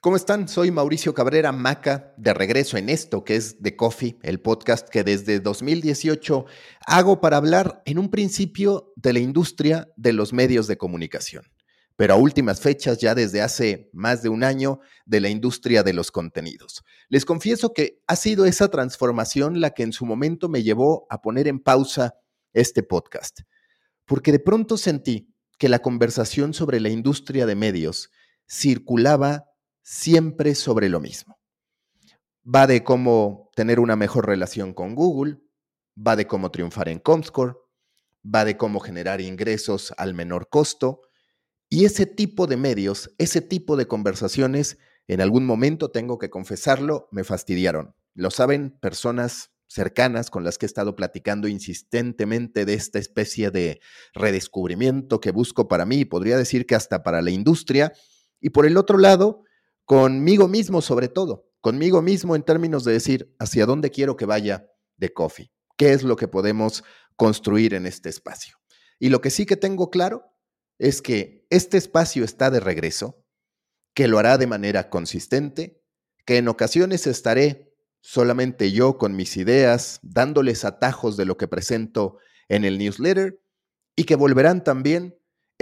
¿Cómo están? Soy Mauricio Cabrera Maca, de regreso en esto que es The Coffee, el podcast que desde 2018 hago para hablar en un principio de la industria de los medios de comunicación, pero a últimas fechas, ya desde hace más de un año, de la industria de los contenidos. Les confieso que ha sido esa transformación la que en su momento me llevó a poner en pausa este podcast, porque de pronto sentí que la conversación sobre la industria de medios circulaba siempre sobre lo mismo. Va de cómo tener una mejor relación con Google, va de cómo triunfar en Comscore, va de cómo generar ingresos al menor costo, y ese tipo de medios, ese tipo de conversaciones, en algún momento, tengo que confesarlo, me fastidiaron. Lo saben personas cercanas con las que he estado platicando insistentemente de esta especie de redescubrimiento que busco para mí, y podría decir que hasta para la industria, y por el otro lado, conmigo mismo sobre todo, conmigo mismo en términos de decir hacia dónde quiero que vaya The Coffee, qué es lo que podemos construir en este espacio. Y lo que sí que tengo claro es que este espacio está de regreso, que lo hará de manera consistente, que en ocasiones estaré solamente yo con mis ideas, dándoles atajos de lo que presento en el newsletter, y que volverán también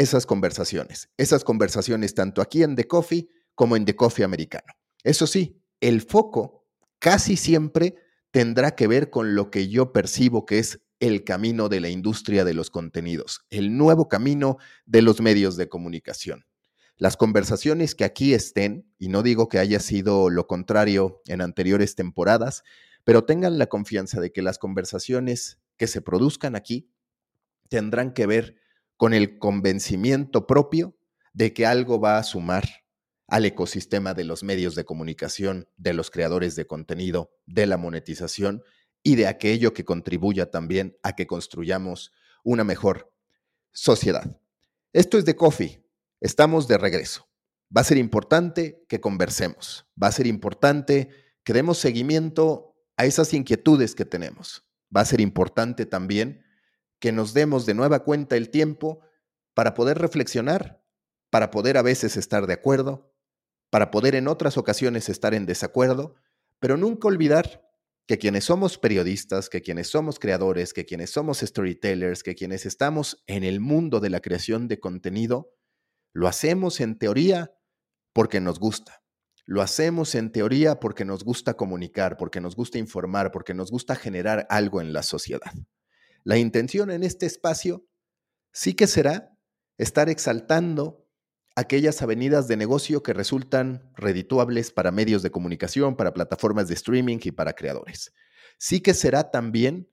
esas conversaciones tanto aquí en The Coffee como en The Coffee americano. Eso sí, el foco casi siempre tendrá que ver con lo que yo percibo que es el camino de la industria de los contenidos, el nuevo camino de los medios de comunicación. Las conversaciones que aquí estén, y no digo que haya sido lo contrario en anteriores temporadas, pero tengan la confianza de que las conversaciones que se produzcan aquí tendrán que ver con el convencimiento propio de que algo va a sumar al ecosistema de los medios de comunicación, de los creadores de contenido, de la monetización y de aquello que contribuya también a que construyamos una mejor sociedad. Esto es The Coffee. Estamos de regreso. Va a ser importante que conversemos. Va a ser importante que demos seguimiento a esas inquietudes que tenemos. Va a ser importante también que nos demos de nueva cuenta el tiempo para poder reflexionar, para poder a veces estar de acuerdo, para poder en otras ocasiones estar en desacuerdo, pero nunca olvidar que quienes somos periodistas, que quienes somos creadores, que quienes somos storytellers, que quienes estamos en el mundo de la creación de contenido, lo hacemos en teoría porque nos gusta. Lo hacemos en teoría porque nos gusta comunicar, porque nos gusta informar, porque nos gusta generar algo en la sociedad. La intención en este espacio sí que será estar exaltando aquellas avenidas de negocio que resultan redituables para medios de comunicación, para plataformas de streaming y para creadores. Sí que será también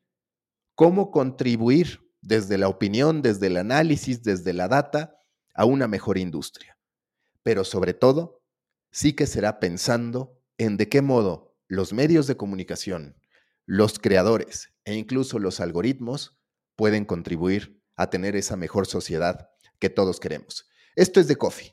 cómo contribuir desde la opinión, desde el análisis, desde la data, a una mejor industria. Pero sobre todo, sí que será pensando en de qué modo los medios de comunicación, los creadores e incluso los algoritmos pueden contribuir a tener esa mejor sociedad que todos queremos. Esto es The Coffee.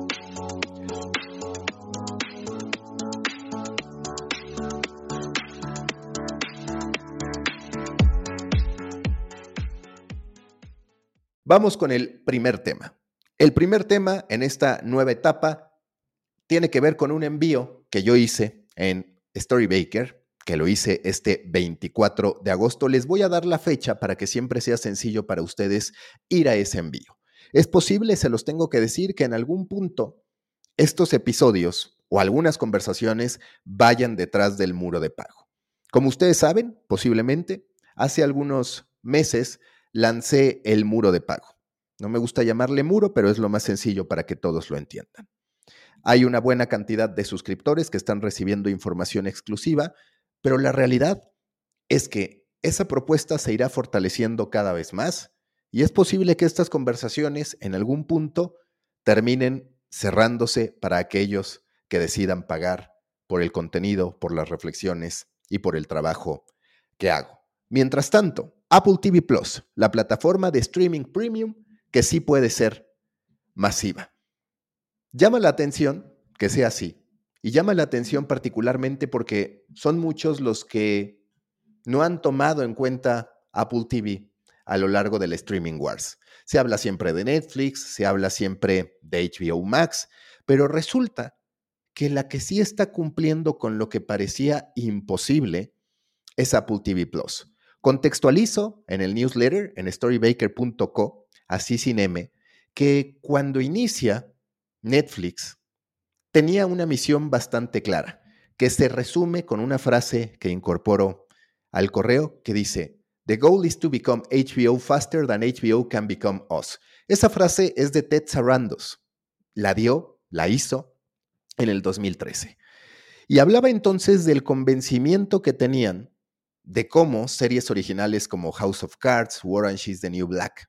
Vamos con el primer tema. El primer tema en esta nueva etapa tiene que ver con un envío que yo hice en Storybaker, que lo hice este 24 de agosto. Les voy a dar la fecha para que siempre sea sencillo para ustedes ir a ese envío. Es posible, se los tengo que decir, que en algún punto estos episodios o algunas conversaciones vayan detrás del muro de pago. Como ustedes saben, posiblemente, hace algunos meses lancé el muro de pago. No me gusta llamarle muro, pero es lo más sencillo para que todos lo entiendan. Hay una buena cantidad de suscriptores que están recibiendo información exclusiva, pero la realidad es que esa propuesta se irá fortaleciendo cada vez más y es posible que estas conversaciones en algún punto terminen cerrándose para aquellos que decidan pagar por el contenido, por las reflexiones y por el trabajo que hago. Mientras tanto, Apple TV Plus, la plataforma de streaming premium que sí puede ser masiva. Llama la atención que sea así, y llama la atención particularmente porque son muchos los que no han tomado en cuenta Apple TV a lo largo del streaming wars. Se habla siempre de Netflix, se habla siempre de HBO Max, pero resulta que la que sí está cumpliendo con lo que parecía imposible es Apple TV Plus. Contextualizo en el newsletter, en storybaker.co, así sin M, que cuando inicia Netflix tenía una misión bastante clara, que se resume con una frase que incorporo al correo que dice: "The goal is to become HBO faster than HBO can become us". Esa frase es de Ted Sarandos. La hizo en el 2013. Y hablaba entonces del convencimiento que tenían de cómo series originales como House of Cards, Orange is the New Black,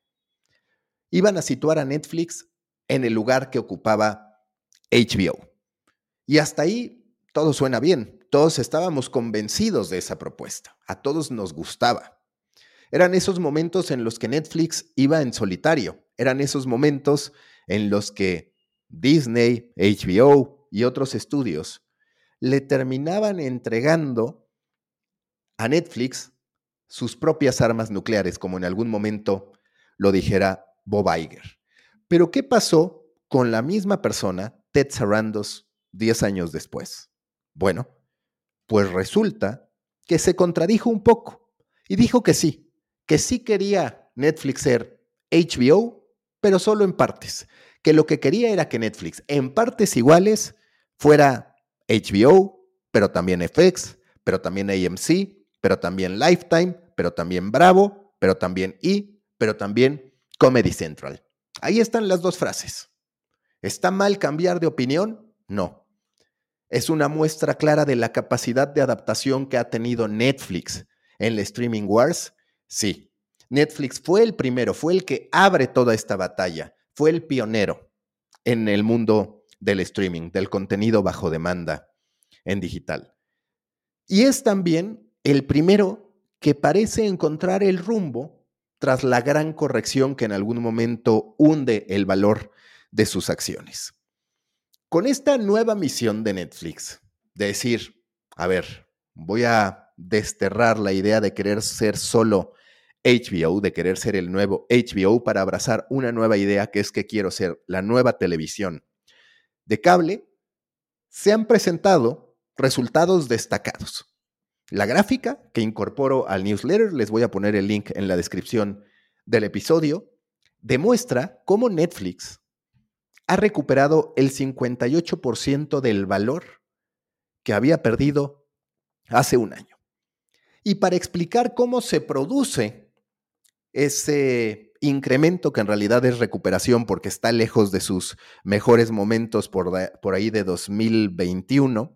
iban a situar a Netflix en el lugar que ocupaba HBO. Y hasta ahí todo suena bien. Todos estábamos convencidos de esa propuesta. A todos nos gustaba. Eran esos momentos en los que Netflix iba en solitario. Eran esos momentos en los que Disney, HBO y otros estudios le terminaban entregando a Netflix sus propias armas nucleares, como en algún momento lo dijera Bob Iger. Pero ¿qué pasó con la misma persona, Ted Sarandos, 10 años después? Bueno, pues resulta que se contradijo un poco y dijo que sí quería Netflix ser HBO, pero solo en partes, que lo que quería era que Netflix en partes iguales fuera HBO, pero también FX, pero también AMC, pero también Lifetime, pero también Bravo, pero también E, pero también Comedy Central. Ahí están las dos frases. ¿Está mal cambiar de opinión? No. Es una muestra clara de la capacidad de adaptación que ha tenido Netflix en la Streaming Wars. Sí, Netflix fue el primero, fue el que abre toda esta batalla, fue el pionero en el mundo del streaming, del contenido bajo demanda en digital. Y es también el primero que parece encontrar el rumbo tras la gran corrección que en algún momento hunde el valor de sus acciones. Con esta nueva misión de Netflix, de decir, a ver, voy a desterrar la idea de querer ser solo HBO, de querer ser el nuevo HBO para abrazar una nueva idea que es que quiero ser la nueva televisión de cable, se han presentado resultados destacados. La gráfica que incorporo al newsletter, les voy a poner el link en la descripción del episodio, demuestra cómo Netflix ha recuperado el 58% del valor que había perdido hace un año. Y para explicar cómo se produce ese incremento, que en realidad es recuperación porque está lejos de sus mejores momentos por ahí de 2021,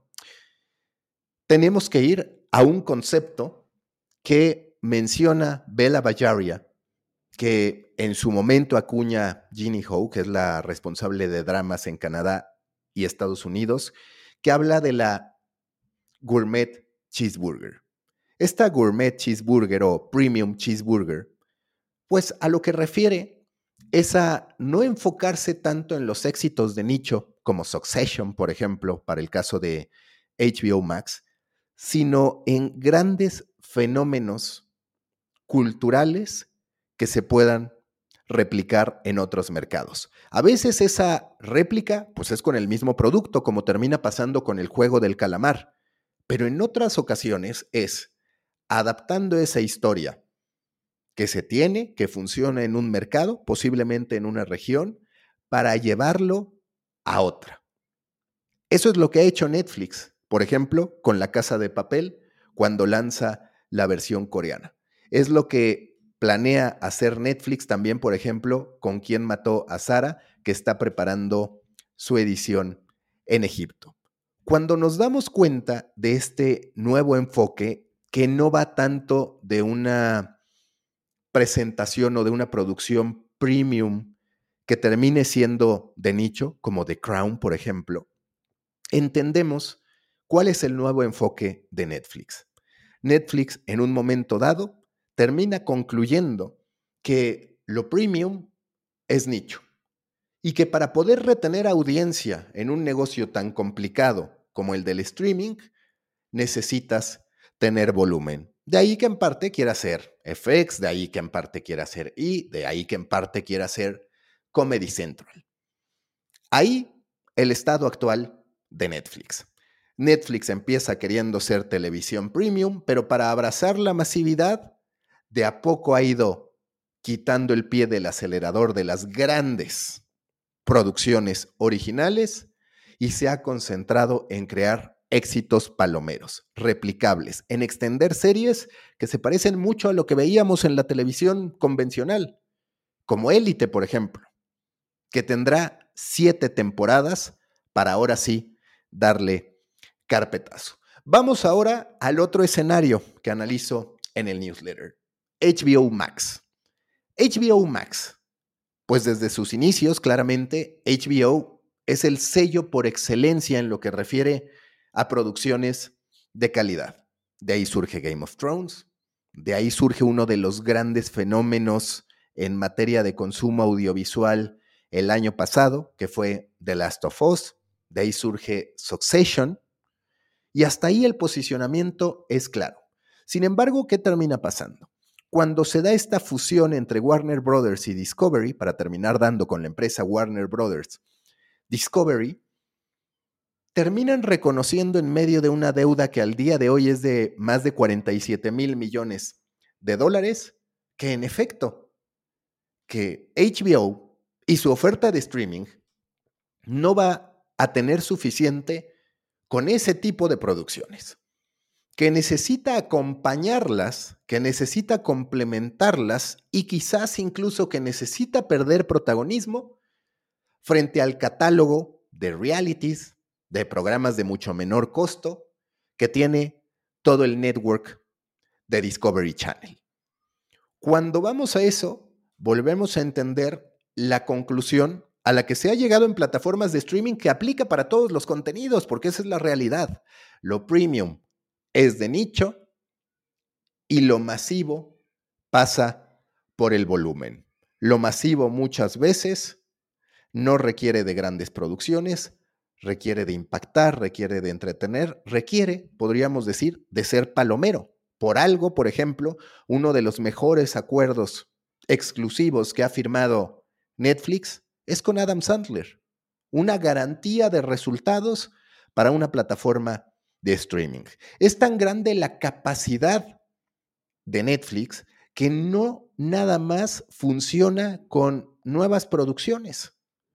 tenemos que ir a un concepto que menciona Bella Bajaria, que en su momento acuña Ginny Ho, que es la responsable de dramas en Canadá y Estados Unidos, que habla de la gourmet cheeseburger. Esta gourmet cheeseburger o premium cheeseburger, pues a lo que refiere es a no enfocarse tanto en los éxitos de nicho como Succession, por ejemplo, para el caso de HBO Max, sino en grandes fenómenos culturales que se puedan replicar en otros mercados. A veces esa réplica pues es con el mismo producto, como termina pasando con el juego del calamar, pero en otras ocasiones es adaptando esa historia que se tiene, que funciona en un mercado, posiblemente en una región, para llevarlo a otra. Eso es lo que ha hecho Netflix, por ejemplo, con La Casa de Papel, cuando lanza la versión coreana. Es lo que planea hacer Netflix también, por ejemplo, con Quién mató a Sara, que está preparando su edición en Egipto. Cuando nos damos cuenta de este nuevo enfoque, que no va tanto de una presentación o de una producción premium que termine siendo de nicho, como The Crown, por ejemplo, entendemos cuál es el nuevo enfoque de Netflix. Netflix, en un momento dado, termina concluyendo que lo premium es nicho y que para poder retener audiencia en un negocio tan complicado como el del streaming, necesitas tener volumen. De ahí que en parte quiera ser FX, de ahí que en parte quiera ser E, de ahí que en parte quiera ser Comedy Central. Ahí el estado actual de Netflix. Netflix empieza queriendo ser televisión premium, pero para abrazar la masividad, de a poco ha ido quitando el pie del acelerador de las grandes producciones originales y se ha concentrado en crear éxitos palomeros, replicables, en extender series que se parecen mucho a lo que veíamos en la televisión convencional, como Élite, por ejemplo, que tendrá 7 temporadas para ahora sí darle carpetazo. Vamos ahora al otro escenario que analizo en el newsletter, HBO Max. HBO Max, pues desde sus inicios, claramente, HBO es el sello por excelencia en lo que refiere a producciones de calidad. De ahí surge Game of Thrones, de ahí surge uno de los grandes fenómenos en materia de consumo audiovisual el año pasado, que fue The Last of Us, de ahí surge Succession, y hasta ahí el posicionamiento es claro. Sin embargo, ¿qué termina pasando? Cuando se da esta fusión entre Warner Brothers y Discovery, para terminar dando con la empresa Warner Brothers, Discovery, terminan reconociendo en medio de una deuda que al día de hoy es de más de 47 mil millones de dólares, que en efecto, que HBO y su oferta de streaming no va a tener suficiente con ese tipo de producciones, que necesita acompañarlas, que necesita complementarlas y quizás incluso que necesita perder protagonismo frente al catálogo de realities, de programas de mucho menor costo que tiene todo el network de Discovery Channel. Cuando vamos a eso, volvemos a entender la conclusión a la que se ha llegado en plataformas de streaming que aplica para todos los contenidos, porque esa es la realidad. Lo premium es de nicho y lo masivo pasa por el volumen. Lo masivo muchas veces no requiere de grandes producciones, requiere de impactar, requiere de entretener, requiere, podríamos decir, de ser palomero. Por algo, por ejemplo, uno de los mejores acuerdos exclusivos que ha firmado Netflix es con Adam Sandler, una garantía de resultados para una plataforma de streaming. Es tan grande la capacidad de Netflix que no nada más funciona con nuevas producciones.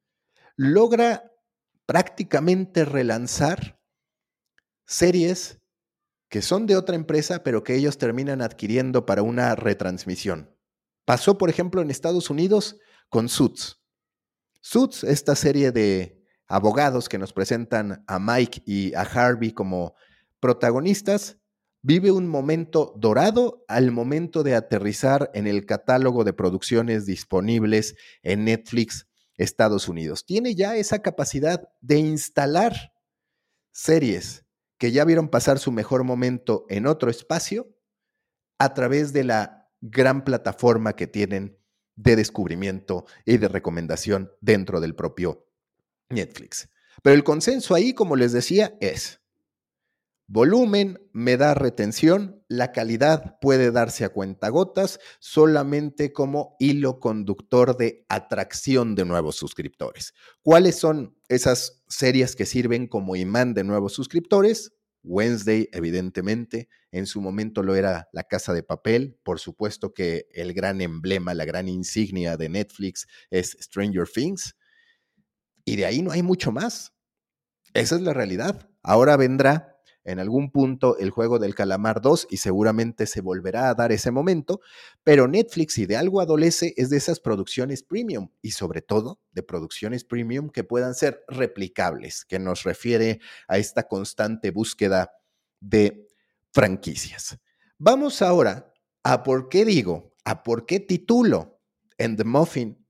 Logra prácticamente relanzar series que son de otra empresa, pero que ellos terminan adquiriendo para una retransmisión. Pasó, por ejemplo, en Estados Unidos con Suits. Suits, esta serie de abogados que nos presentan a Mike y a Harvey como protagonistas, vive un momento dorado al momento de aterrizar en el catálogo de producciones disponibles en Netflix Estados Unidos. Tiene ya esa capacidad de instalar series que ya vieron pasar su mejor momento en otro espacio a través de la gran plataforma que tienen de descubrimiento y de recomendación dentro del propio Netflix. Pero el consenso ahí, como les decía, es volumen me da retención, la calidad puede darse a cuentagotas solamente como hilo conductor de atracción de nuevos suscriptores. ¿Cuáles son esas series que sirven como imán de nuevos suscriptores? Wednesday, evidentemente, en su momento lo era La Casa de Papel, por supuesto que el gran emblema, la gran insignia de Netflix es Stranger Things, y de ahí no hay mucho más. Esa es la realidad. Ahora vendrá en algún punto el Juego del Calamar 2 y seguramente se volverá a dar ese momento, pero Netflix, si de algo adolece, es de esas producciones premium y sobre todo de producciones premium que puedan ser replicables, que nos refiere a esta constante búsqueda de franquicias. Vamos ahora a por qué digo, a por qué titulo en The Muffin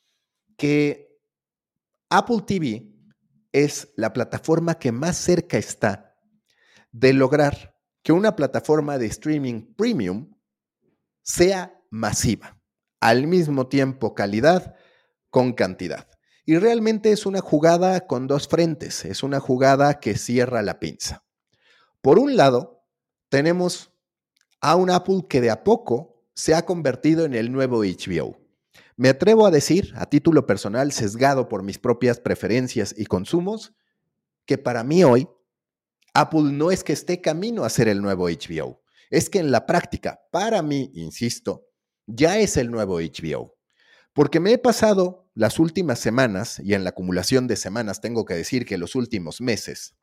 que Apple TV es la plataforma que más cerca está de lograr que una plataforma de streaming premium sea masiva, al mismo tiempo calidad con cantidad. Y realmente es una jugada con dos frentes, es una jugada que cierra la pinza. Por un lado, tenemos a un Apple que de a poco se ha convertido en el nuevo HBO. Me atrevo a decir, a título personal, sesgado por mis propias preferencias y consumos, que para mí hoy Apple no es que esté camino a ser el nuevo HBO, es que en la práctica, para mí, insisto, ya es el nuevo HBO. Porque me he pasado las últimas semanas, y en la acumulación de semanas tengo que decir que los últimos meses,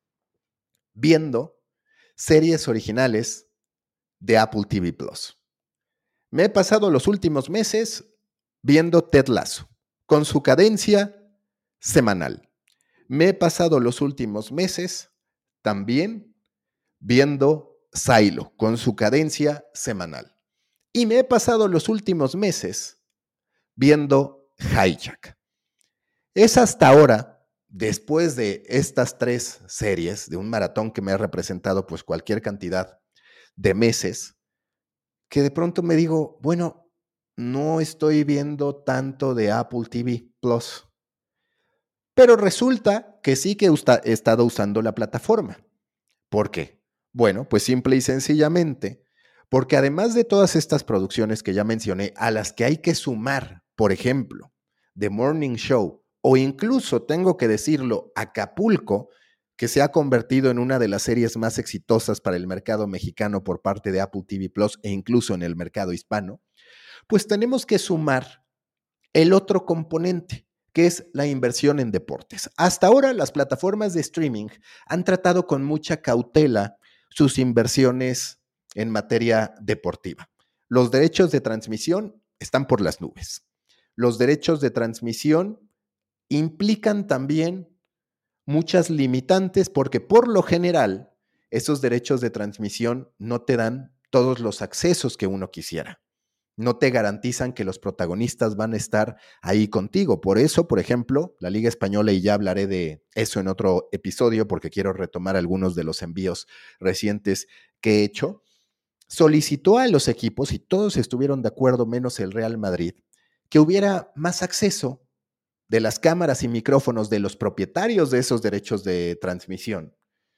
viendo series originales de Apple TV Plus. Me he pasado los últimos meses viendo Ted Lasso, con su cadencia semanal. Me he pasado los últimos meses también viendo Silo, con su cadencia semanal. Y me he pasado los últimos meses viendo Hijack. Es hasta ahora, después de estas 3 series, de un maratón que me ha representado pues cualquier cantidad de meses, que de pronto me digo, bueno, no estoy viendo tanto de Apple TV Plus. Pero resulta que sí que he estado usando la plataforma. ¿Por qué? Bueno, pues simple y sencillamente, porque además de todas estas producciones que ya mencioné, a las que hay que sumar, por ejemplo, The Morning Show, o incluso, tengo que decirlo, Acapulco, que se ha convertido en una de las series más exitosas para el mercado mexicano por parte de Apple TV Plus e incluso en el mercado hispano, pues tenemos que sumar el otro componente, que es la inversión en deportes. Hasta ahora las plataformas de streaming han tratado con mucha cautela sus inversiones en materia deportiva. Los derechos de transmisión están por las nubes. Los derechos de transmisión implican también muchas limitantes porque por lo general esos derechos de transmisión no te dan todos los accesos que uno quisiera. No te garantizan que los protagonistas van a estar ahí contigo. Por eso, por ejemplo, la Liga Española, y ya hablaré de eso en otro episodio porque quiero retomar algunos de los envíos recientes que he hecho, solicitó a los equipos, y todos estuvieron de acuerdo menos el Real Madrid, que hubiera más acceso de las cámaras y micrófonos de los propietarios de esos derechos de transmisión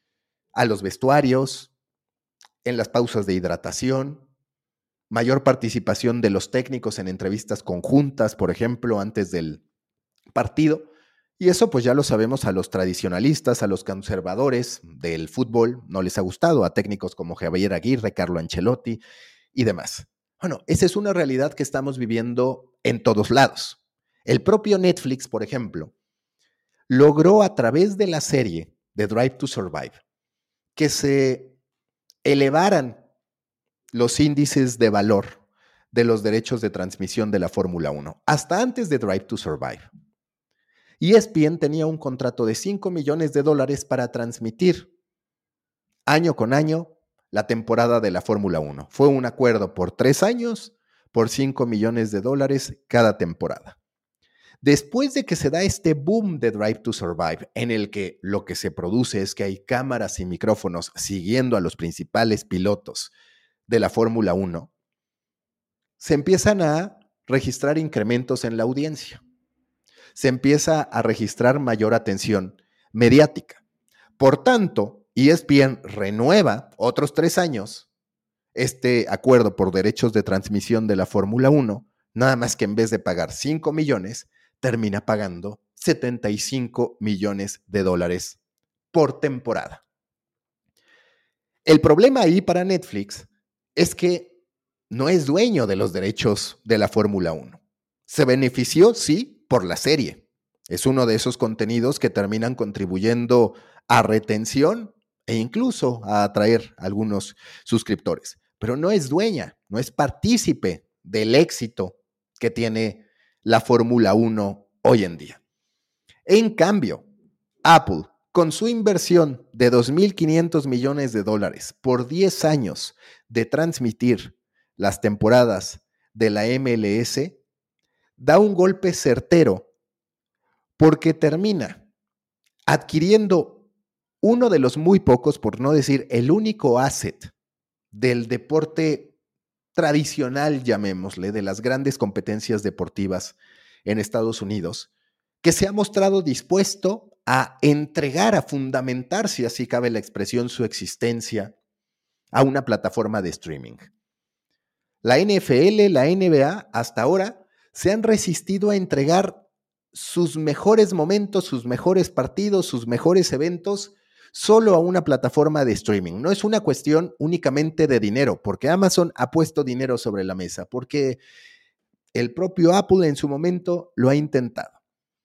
a los vestuarios, en las pausas de hidratación, mayor participación de los técnicos en entrevistas conjuntas, por ejemplo, antes del partido. Y eso pues ya lo sabemos, a los tradicionalistas, a los conservadores del fútbol, no les ha gustado, a técnicos como Javier Aguirre, Carlo Ancelotti y demás. Bueno, esa es una realidad que estamos viviendo en todos lados. El propio Netflix, por ejemplo, logró a través de la serie de Drive to Survive que se elevaran los índices de valor de los derechos de transmisión de la Fórmula 1, hasta antes de Drive to Survive. ESPN tenía un contrato de $5 millones para transmitir año con año la temporada de la Fórmula 1. Fue un acuerdo por 3 años, por $5 millones cada temporada. Después de que se da este boom de Drive to Survive, en el que lo que se produce es que hay cámaras y micrófonos siguiendo a los principales pilotos de la Fórmula 1, se empiezan a registrar incrementos en la audiencia. Se empieza a registrar mayor atención mediática. Por tanto, ESPN renueva otros 3 años este acuerdo por derechos de transmisión de la Fórmula 1, nada más que en vez de pagar 5 millones, termina pagando $75 millones por temporada. El problema ahí para Netflix es que no es dueño de los derechos de la Fórmula 1. Se benefició, sí, por la serie. Es uno de esos contenidos que terminan contribuyendo a retención e incluso a atraer algunos suscriptores. Pero no es dueña, no es partícipe del éxito que tiene la Fórmula 1 hoy en día. En cambio, Apple, con su inversión de $2.500 millones por 10 años de transmitir las temporadas de la MLS, da un golpe certero porque termina adquiriendo uno de los muy pocos, por no decir el único asset del deporte tradicional, llamémosle, de las grandes competencias deportivas en Estados Unidos, que se ha mostrado dispuesto a entregar, a fundamentar, si así cabe la expresión, su existencia a una plataforma de streaming. La NFL, la NBA, hasta ahora, se han resistido a entregar sus mejores momentos, sus mejores partidos, sus mejores eventos solo a una plataforma de streaming. No es una cuestión únicamente de dinero, porque Amazon ha puesto dinero sobre la mesa, porque el propio Apple en su momento lo ha intentado.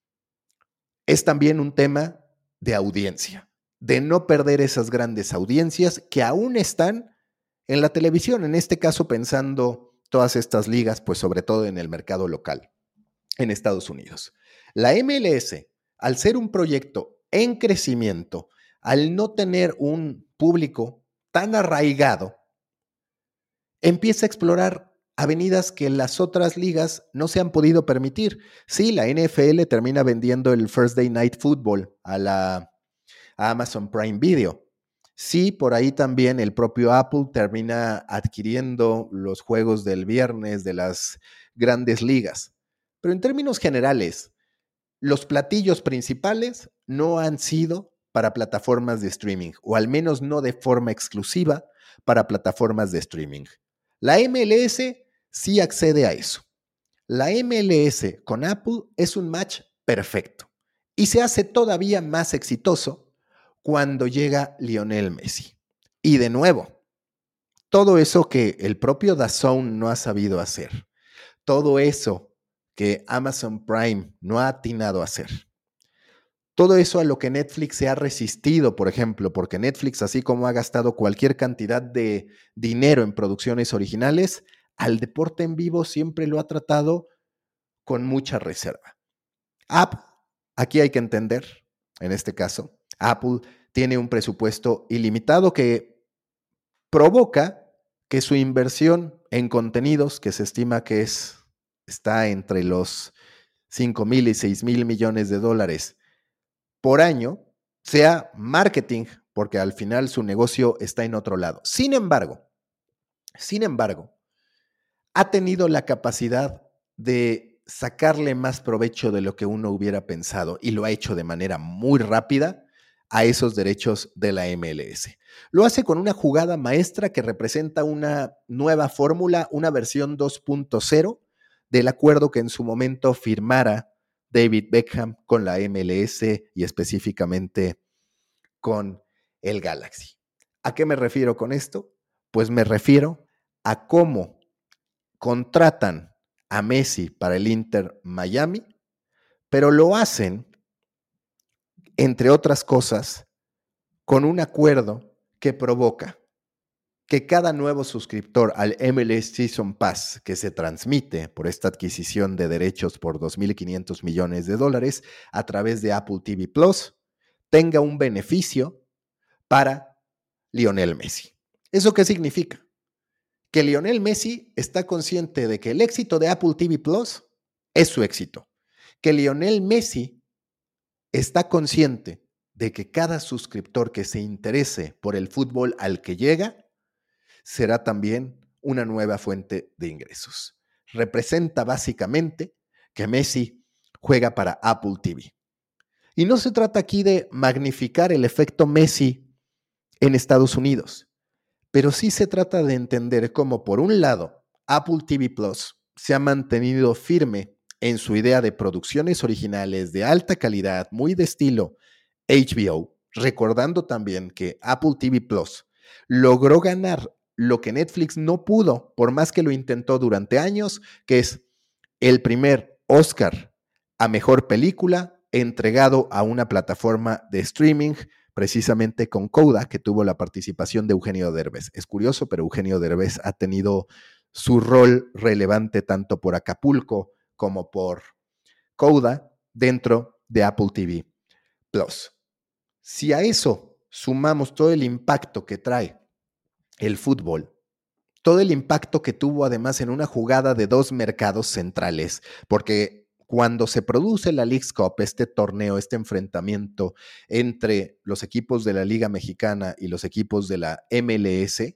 Es también un tema de audiencia, de no perder esas grandes audiencias que aún están en la televisión, en este caso pensando todas estas ligas, pues sobre todo en el mercado local, en Estados Unidos. La MLS, al ser un proyecto en crecimiento, al no tener un público tan arraigado, empieza a explorar avenidas que las otras ligas no se han podido permitir. Sí, la NFL termina vendiendo el Thursday Night Football a Amazon Prime Video. Sí, por ahí también el propio Apple termina adquiriendo los juegos del viernes de las grandes ligas. Pero en términos generales, los platillos principales no han sido para plataformas de streaming, o al menos no de forma exclusiva para plataformas de streaming. La MLS sí accede a eso. La MLS con Apple es un match perfecto y se hace todavía más exitoso cuando llega Lionel Messi. Y de nuevo, todo eso que el propio DAZN no ha sabido hacer, todo eso que Amazon Prime no ha atinado a hacer, todo eso a lo que Netflix se ha resistido, por ejemplo, porque Netflix, así como ha gastado cualquier cantidad de dinero en producciones originales, al deporte en vivo siempre lo ha tratado con mucha reserva. Apple, aquí hay que entender, en este caso, Apple tiene un presupuesto ilimitado que provoca que su inversión en contenidos, que se estima que está entre los 5,000 y 6,000 millones de dólares por año, sea marketing, porque al final su negocio está en otro lado. Sin embargo, ha tenido la capacidad de sacarle más provecho de lo que uno hubiera pensado y lo ha hecho de manera muy rápida a esos derechos de la MLS. Lo hace con una jugada maestra que representa una nueva fórmula, una versión 2.0 del acuerdo que en su momento firmara David Beckham con la MLS y específicamente con el Galaxy. ¿A qué me refiero con esto? Pues me refiero a cómo contratan a Messi para el Inter Miami, pero lo hacen, entre otras cosas, con un acuerdo que provoca que cada nuevo suscriptor al MLS Season Pass que se transmite por esta adquisición de derechos por 2.500 millones de dólares a través de Apple TV Plus tenga un beneficio para Lionel Messi. ¿Eso qué significa? Que Lionel Messi está consciente de que el éxito de Apple TV Plus es su éxito. Que Lionel Messi está consciente de que cada suscriptor que se interese por el fútbol al que llega será también una nueva fuente de ingresos. Representa básicamente que Messi juega para Apple TV. Y no se trata aquí de magnificar el efecto Messi en Estados Unidos, pero sí se trata de entender cómo, por un lado, Apple TV Plus se ha mantenido firme en su idea de producciones originales de alta calidad, muy de estilo HBO, recordando también que Apple TV Plus logró ganar lo que Netflix no pudo, por más que lo intentó durante años, que es el primer Oscar a mejor película entregado a una plataforma de streaming, precisamente con Coda, que tuvo la participación de Eugenio Derbez. Es curioso, pero Eugenio Derbez ha tenido su rol relevante tanto por Acapulco como por Coda dentro de Apple TV Plus. Si a eso sumamos todo el impacto que trae el fútbol, todo el impacto que tuvo además en una jugada de dos mercados centrales, porque cuando se produce la Leagues Cup, este torneo, este enfrentamiento entre los equipos de la Liga Mexicana y los equipos de la MLS,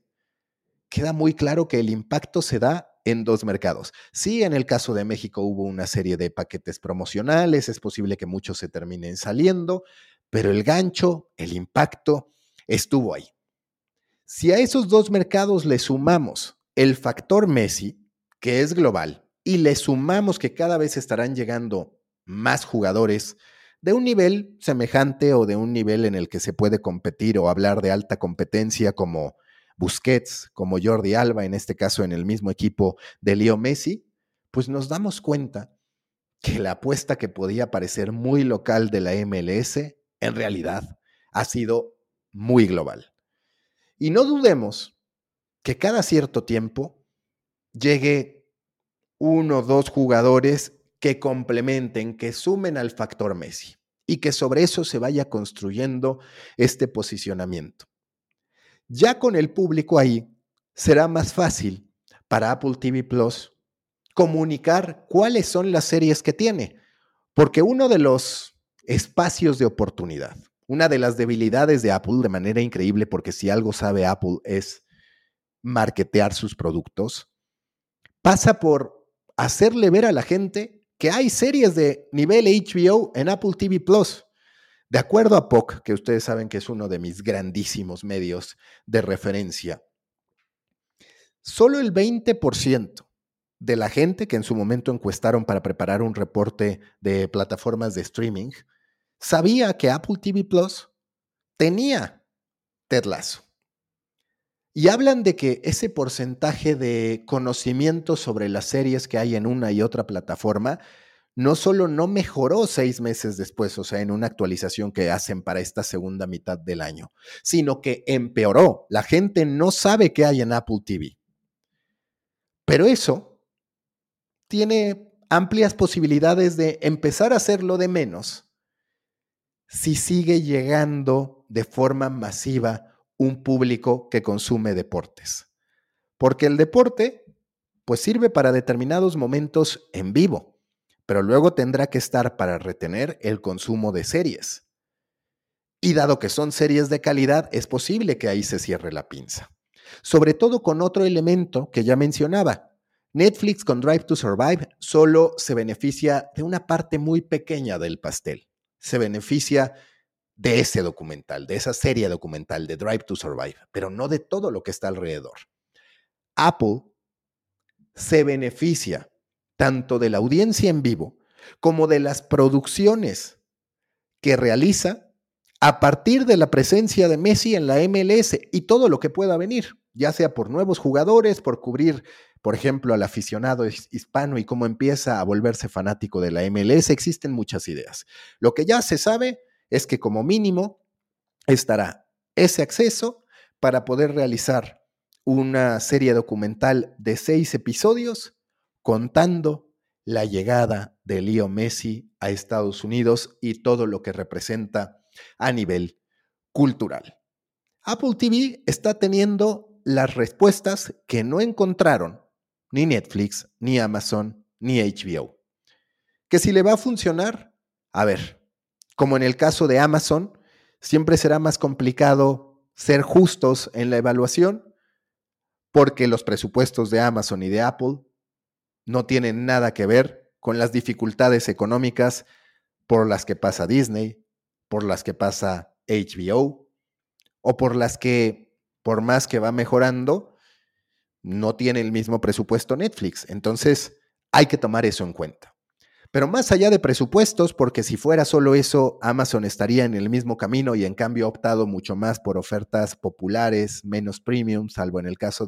queda muy claro que el impacto se da en dos mercados. Sí, en el caso de México hubo una serie de paquetes promocionales, es posible que muchos se terminen saliendo, pero el gancho, el impacto, estuvo ahí. Si a esos dos mercados le sumamos el factor Messi, que es global, y le sumamos que cada vez estarán llegando más jugadores de un nivel semejante o de un nivel en el que se puede competir o hablar de alta competencia como Busquets, como Jordi Alba, en este caso en el mismo equipo de Leo Messi, pues nos damos cuenta que la apuesta que podía parecer muy local de la MLS, en realidad ha sido muy global. Y no dudemos que cada cierto tiempo llegue uno o dos jugadores que complementen, que sumen al factor Messi y que sobre eso se vaya construyendo este posicionamiento. Ya con el público ahí, será más fácil para Apple TV Plus comunicar cuáles son las series que tiene, porque uno de los espacios de oportunidad, una de las debilidades de Apple de manera increíble, porque si algo sabe Apple es marketear sus productos, pasa por hacerle ver a la gente que hay series de nivel HBO en Apple TV Plus. De acuerdo a POC, que ustedes saben que es uno de mis grandísimos medios de referencia, solo el 20% de la gente que en su momento encuestaron para preparar un reporte de plataformas de streaming sabía que Apple TV Plus tenía Ted Lasso. Y hablan de que ese porcentaje de conocimiento sobre las series que hay en una y otra plataforma no solo no mejoró 6 meses después, o sea, en una actualización que hacen para esta segunda mitad del año, sino que empeoró. La gente no sabe qué hay en Apple TV. Pero eso tiene amplias posibilidades de empezar a hacerlo de menos si sigue llegando de forma masiva un público que consume deportes. Porque el deporte, pues sirve para determinados momentos en vivo, pero luego tendrá que estar para retener el consumo de series. Y dado que son series de calidad, es posible que ahí se cierre la pinza. Sobre todo con otro elemento que ya mencionaba. Netflix con Drive to Survive solo se beneficia de una parte muy pequeña del pastel. Se beneficia de ese documental, de esa serie documental de Drive to Survive, pero no de todo lo que está alrededor. Apple se beneficia tanto de la audiencia en vivo como de las producciones que realiza a partir de la presencia de Messi en la MLS y todo lo que pueda venir, ya sea por nuevos jugadores, por cubrir, por ejemplo, al aficionado hispano y cómo empieza a volverse fanático de la MLS. Existen muchas ideas. Lo que ya se sabe es que como mínimo estará ese acceso para poder realizar una serie documental de 6 episodios contando la llegada de Leo Messi a Estados Unidos y todo lo que representa a nivel cultural. Apple TV está teniendo las respuestas que no encontraron ni Netflix, ni Amazon, ni HBO. ¿Que si le va a funcionar? A ver, como en el caso de Amazon, siempre será más complicado ser justos en la evaluación porque los presupuestos de Amazon y de Apple no tienen nada que ver con las dificultades económicas por las que pasa Disney, por las que pasa HBO o por las que, por más que va mejorando, no tiene el mismo presupuesto Netflix. Entonces, hay que tomar eso en cuenta. Pero más allá de presupuestos, porque si fuera solo eso, Amazon estaría en el mismo camino y en cambio ha optado mucho más por ofertas populares, menos premium, salvo en el caso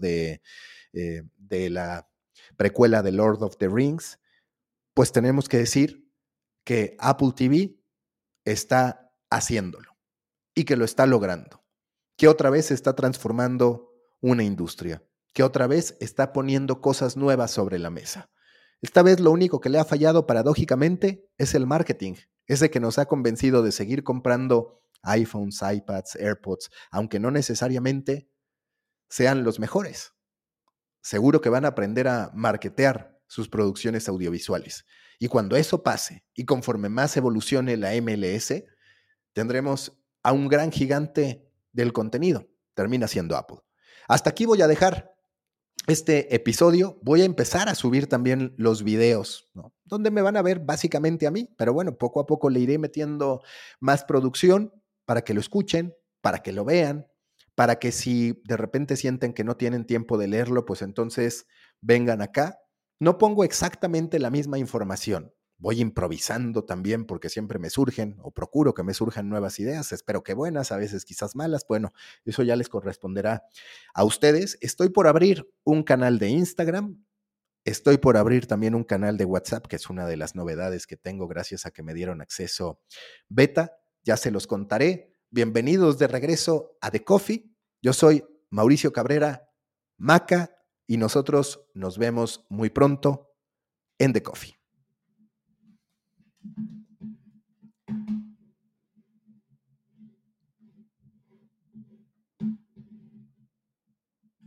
de la precuela de Lord of the Rings, pues tenemos que decir que Apple TV está haciéndolo y que lo está logrando, que otra vez está transformando una industria, que otra vez está poniendo cosas nuevas sobre la mesa. Esta vez lo único que le ha fallado paradójicamente es el marketing, ese que nos ha convencido de seguir comprando iPhones, iPads, AirPods, aunque no necesariamente sean los mejores. Seguro que van a aprender a marketear sus producciones audiovisuales. Y cuando eso pase, y conforme más evolucione la MLS, tendremos a un gran gigante del contenido. Termina siendo Apple. Hasta aquí voy a dejar este episodio. Voy a empezar a subir también los videos, ¿no? Donde me van a ver básicamente a mí, pero bueno, poco a poco le iré metiendo más producción para que lo escuchen, para que lo vean, para que si de repente sienten que no tienen tiempo de leerlo, pues entonces vengan acá. No pongo exactamente la misma información. voy improvisando también porque siempre me surgen o procuro que me surjan nuevas ideas, espero que buenas, a veces quizás malas, bueno, eso ya les corresponderá a ustedes. Estoy por abrir un canal de Instagram, estoy por abrir también un canal de WhatsApp, que es una de las novedades que tengo gracias a que me dieron acceso beta, ya se los contaré. Bienvenidos de regreso a The Coffee, yo soy Mauricio Cabrera, Maca, y nosotros nos vemos muy pronto en The Coffee.